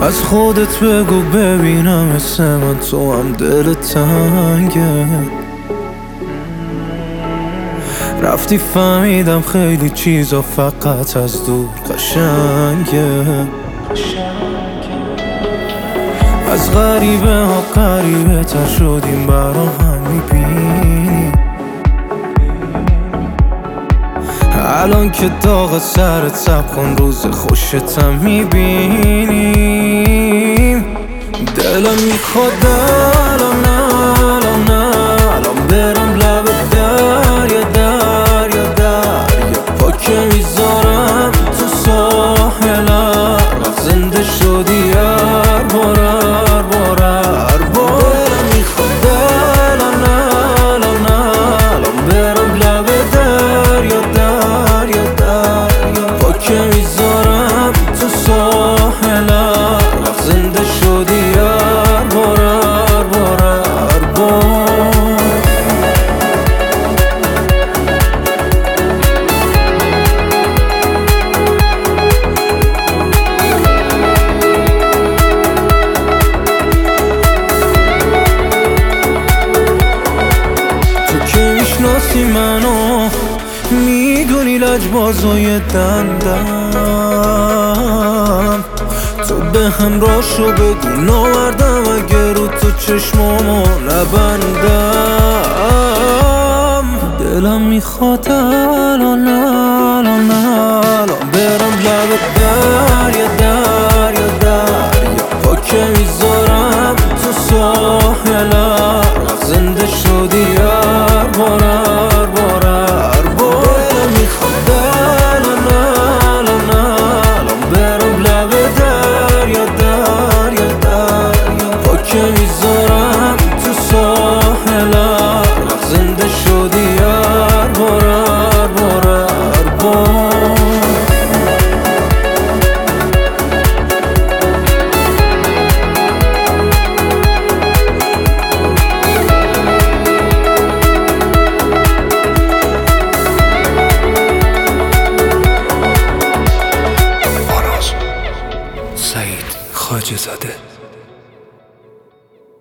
از خودت بگو ببینم مثل من تو هم دل تنگه. رفتی فهمیدم خیلی چیزا فقط از دور قشنگه. از غریبه ها غریبه تر شدیم برا هم میبینی. الان که داغ سرت سب کن روز خوشتم میبینیم. دلم میخواد الان برم لب دریا پاکه میذارم تو ساحلم. وقت زنده شدی هر بار دلم میخواد الان برم لب دریا پاکه میذارم تو ساحلم. وقت زنده شدی هر بار میشناسی منو، میدونی لجبازای دندم. تو به هم راشو بگو ناوردم اگه رو تو چشمامو نبندم. دلم میخواد الان برم لب دریا پاکه میذارم تو ساحلم. زنده شدی هر بار دلم میخواد الان برم لب دریا پاکه میذارم تو ساحلم. زنده شدی هر بار سعید خواجه زاده.